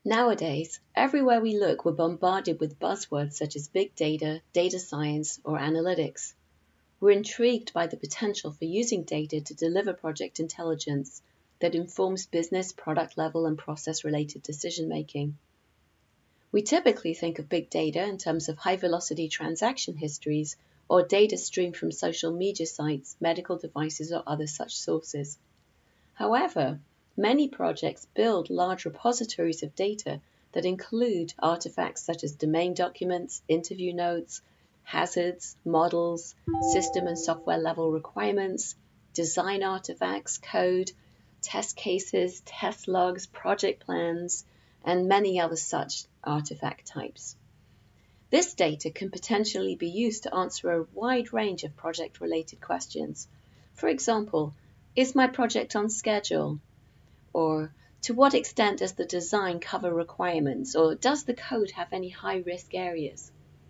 Nowadays, everywhere we look, we're bombarded with buzzwords such as big data, data science, or analytics. We're intrigued by the potential for using data to deliver project intelligence that informs business, product level, and process related decision making. We typically think of big data in terms of high velocity transaction histories or data streamed from social media sites, medical devices, or other such sources. However, many projects build large repositories of data that include artifacts such as domain documents, interview notes, hazards, models, system and software level requirements, design artifacts, code, test cases, test logs, project plans, and many other such artifact types. This data can potentially be used to answer a wide range of project-related questions. For example, is my project on schedule? Or to what extent does the design cover requirements? Or does the code have any high-risk areas?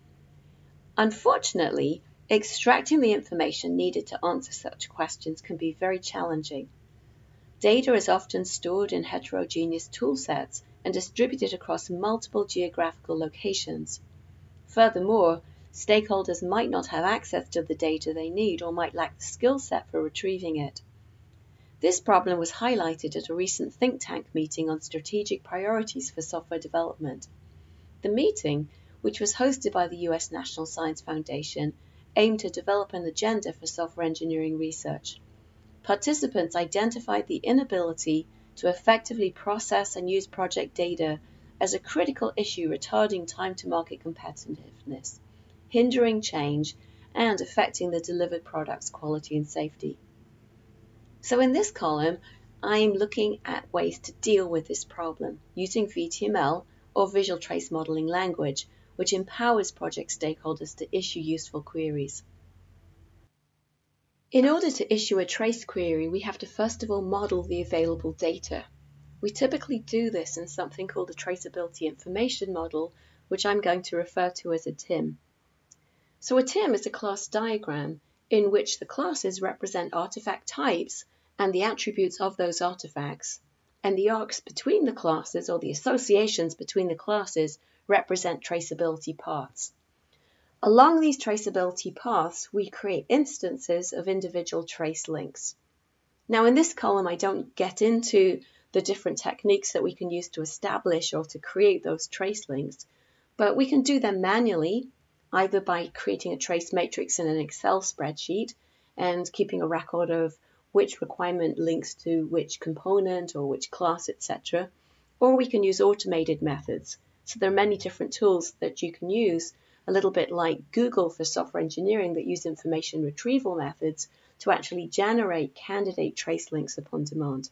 Unfortunately, extracting the information needed to answer such questions can be very challenging. Data is often stored in heterogeneous toolsets and distributed across multiple geographical locations. Furthermore, stakeholders might not have access to the data they need or might lack the skill set for retrieving it. This problem was highlighted at a recent think tank meeting on strategic priorities for software development. The meeting, which was hosted by the US National Science Foundation, aimed to develop an agenda for software engineering research. Participants identified the inability to effectively process and use project data as a critical issue retarding time to market competitiveness, hindering change, and affecting the delivered product's quality and safety. So in this column, I'm looking at ways to deal with this problem using VTML or Visual Trace Modeling language, which empowers project stakeholders to issue useful queries. In order to issue a trace query, we have to first of all model the available data. We typically do this in something called a traceability information model, which I'm going to refer to as a TIM. So a TIM is a class diagram in which the classes represent artifact types and the attributes of those artifacts, and the arcs between the classes or the associations between the classes represent traceability paths. Along these traceability paths, we create instances of individual trace links. Now in this column, I don't get into the different techniques that we can use to establish or to create those trace links, but we can do them manually, either by creating a trace matrix in an Excel spreadsheet and keeping a record of which requirement links to which component or which class, etc. Or we can use automated methods. So there are many different tools that you can use, a little bit like Google for software engineering, that use information retrieval methods to actually generate candidate trace links upon demand.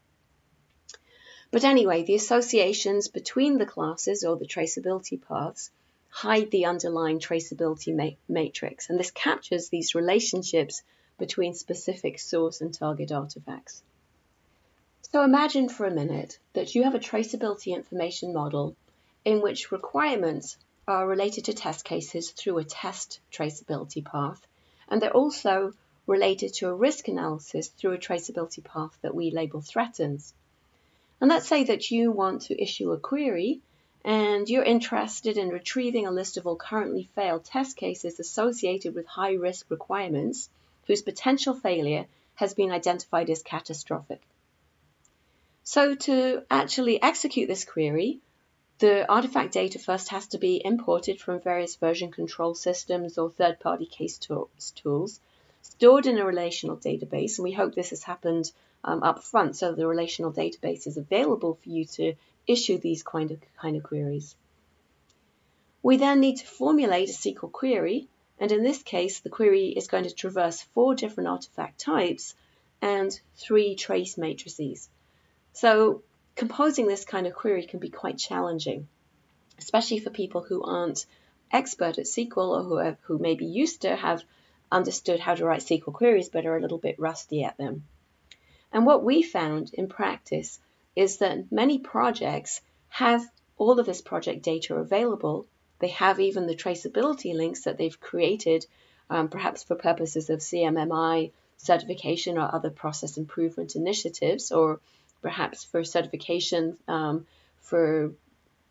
But anyway, the associations between the classes or the traceability paths hide the underlying traceability matrix, and this captures these relationships between specific source and target artifacts. So imagine for a minute that you have a traceability information model in which requirements are related to test cases through a test traceability path, and they're also related to a risk analysis through a traceability path that we label threatens. And let's say that you want to issue a query and you're interested in retrieving a list of all currently failed test cases associated with high-risk requirements whose potential failure has been identified as catastrophic. So to actually execute this query, the artifact data first has to be imported from various version control systems or third-party case tools, stored in a relational database, and we hope this has happened up front so the relational database is available for you to issue these kind of queries. We then need to formulate a SQL query, and in this case the query is going to traverse 4 different artifact types and 3 trace matrices. So composing this kind of query can be quite challenging, especially for people who aren't expert at SQL or who may be used to have understood how to write SQL queries but are a little bit rusty at them. And what we found in practice is that many projects have all of this project data available. They have even the traceability links that they've created, perhaps for purposes of CMMI certification or other process improvement initiatives, or perhaps for certification for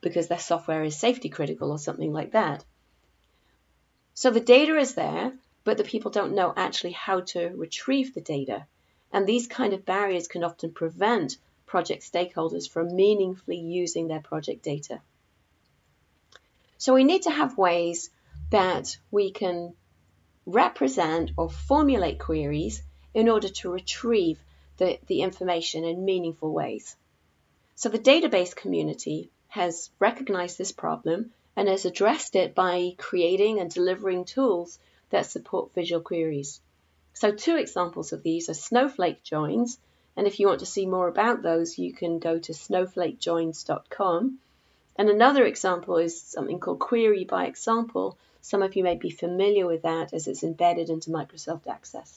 because their software is safety critical or something like that. So the data is there, but the people don't know actually how to retrieve the data. And these kind of barriers can often prevent project stakeholders from meaningfully using their project data. So we need to have ways that we can represent or formulate queries in order to retrieve the information in meaningful ways. So the database community has recognized this problem and has addressed it by creating and delivering tools that support visual queries. So 2 examples of these are Snowflake joins, and if you want to see more about those, you can go to snowflakejoins.com. And another example is something called Query by Example. Some of you may be familiar with that as it's embedded into Microsoft Access.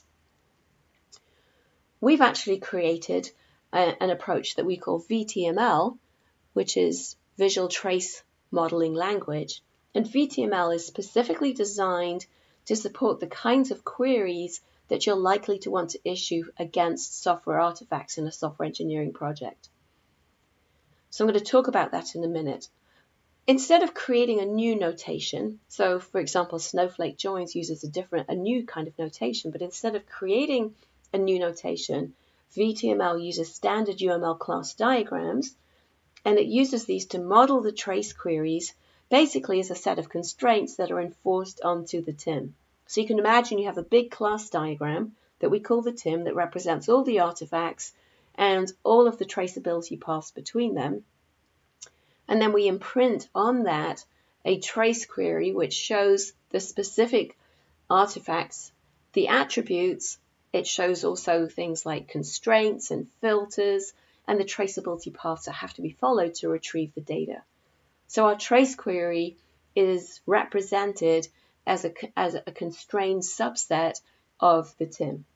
We've actually created an approach that we call VTML, which is Visual Trace Modeling Language. And VTML is specifically designed to support the kinds of queries that you're likely to want to issue against software artifacts in a software engineering project. So I'm going to talk about that in a minute. Instead of creating a new notation, so for example, Snowflake joins uses a new kind of notation, but instead of creating a new notation, VTML uses standard UML class diagrams, and it uses these to model the trace queries basically as a set of constraints that are enforced onto the TIM. So you can imagine you have a big class diagram that we call the TIM that represents all the artifacts and all of the traceability paths between them. And then we imprint on that a trace query which shows the specific artifacts, the attributes. It shows also things like constraints and filters and the traceability paths that have to be followed to retrieve the data. So our trace query is represented as a constrained subset of the TIM.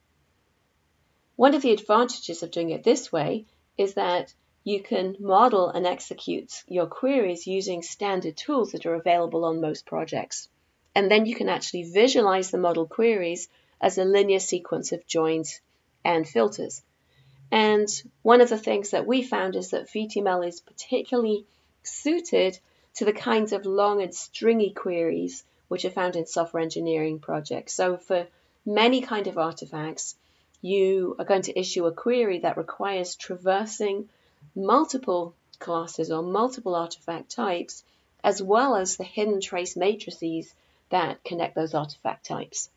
One of the advantages of doing it this way is that you can model and execute your queries using standard tools that are available on most projects. And then you can actually visualize the model queries as a linear sequence of joins and filters. And one of the things that we found is that VTML is particularly suited to the kinds of long and stringy queries which are found in software engineering projects. So for many kind of artifacts, you are going to issue a query that requires traversing multiple classes or multiple artifact types, as well as the hidden trace matrices that connect those artifact types.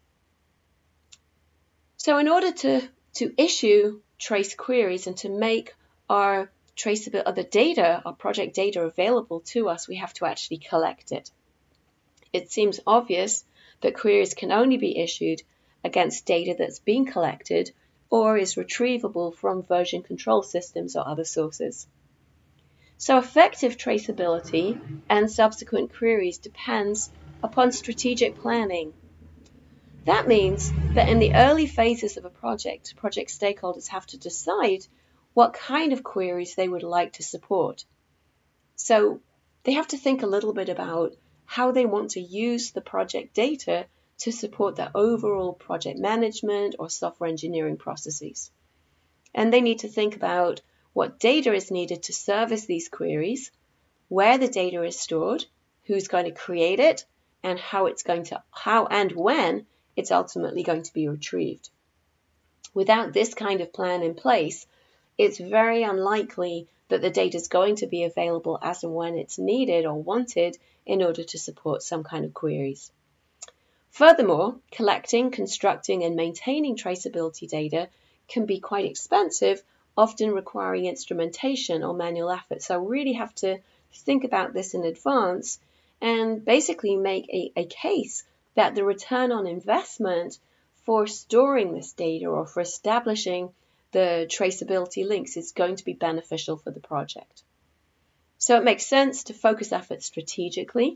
So in order to issue trace queries and to make our traceability, the data, our project data available to us, we have to actually collect it. It seems obvious that queries can only be issued against data that's been collected or is retrievable from version control systems or other sources. So effective traceability and subsequent queries depends upon strategic planning. That means that in the early phases of a project stakeholders have to decide what kind of queries they would like to support. So they have to think a little bit about how they want to use the project data to support their overall project management or software engineering processes. And they need to think about what data is needed to service these queries, where the data is stored, who's going to create it, and how and when it's ultimately going to be retrieved. Without this kind of plan in place, it's very unlikely that the data is going to be available as and when it's needed or wanted in order to support some kind of queries. Furthermore, collecting, constructing, and maintaining traceability data can be quite expensive, often requiring instrumentation or manual effort. So really have to think about this in advance and basically make a case that the return on investment for storing this data or for establishing the traceability links is going to be beneficial for the project. So it makes sense to focus efforts strategically.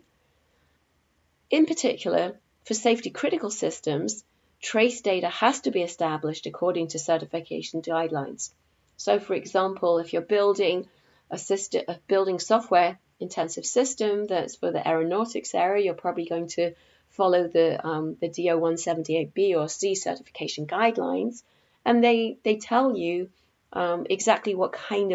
In particular, for safety critical systems, trace data has to be established according to certification guidelines. So for example, if you're building building software intensive system that's for the aeronautics area, you're probably going to follow the DO 178B or C certification guidelines, and they tell you exactly what kind of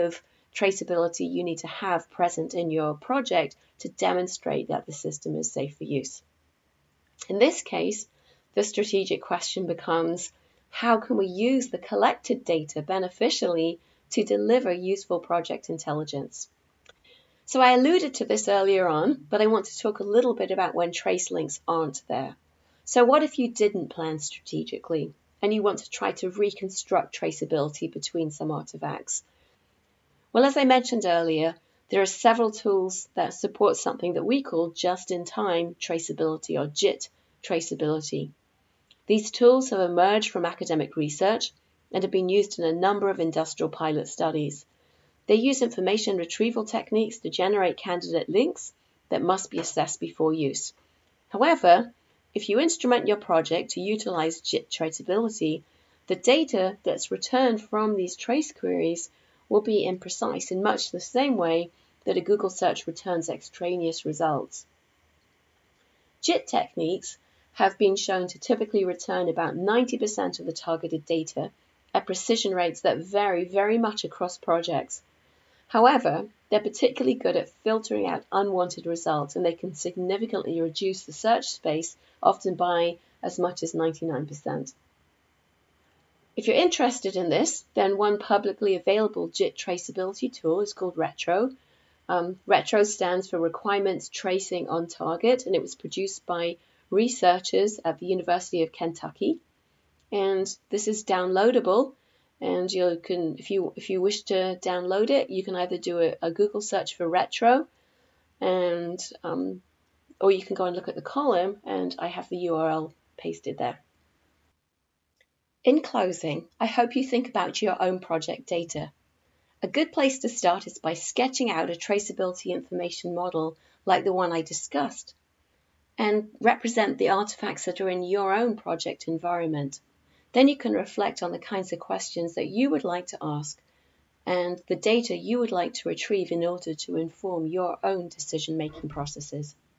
traceability you need to have present in your project to demonstrate that the system is safe for use. In this case, the strategic question becomes, how can we use the collected data beneficially to deliver useful project intelligence? So I alluded to this earlier on, but I want to talk a little bit about when trace links aren't there. So what if you didn't plan strategically and you want to try to reconstruct traceability between some artifacts? Well, as I mentioned earlier, there are several tools that support something that we call just-in-time traceability, or JIT traceability. These tools have emerged from academic research and have been used in a number of industrial pilot studies. They use information retrieval techniques to generate candidate links that must be assessed before use. However, if you instrument your project to utilize JIT traceability, the data that's returned from these trace queries will be imprecise in much the same way that a Google search returns extraneous results. JIT techniques have been shown to typically return about 90% of the targeted data at precision rates that vary very much across projects. However, they're particularly good at filtering out unwanted results, and they can significantly reduce the search space, often by as much as 99%. If you're interested in this, then one publicly available JIT traceability tool is called Retro. Retro stands for Requirements Tracing on Target, and it was produced by researchers at the University of Kentucky. And this is downloadable, and you can, if you wish to download it, you can either do a Google search for Retro, and or you can go and look at the column, and I have the URL pasted there. In closing, I hope you think about your own project data. A good place to start is by sketching out a traceability information model like the one I discussed, and represent the artifacts that are in your own project environment. Then you can reflect on the kinds of questions that you would like to ask and the data you would like to retrieve in order to inform your own decision-making processes.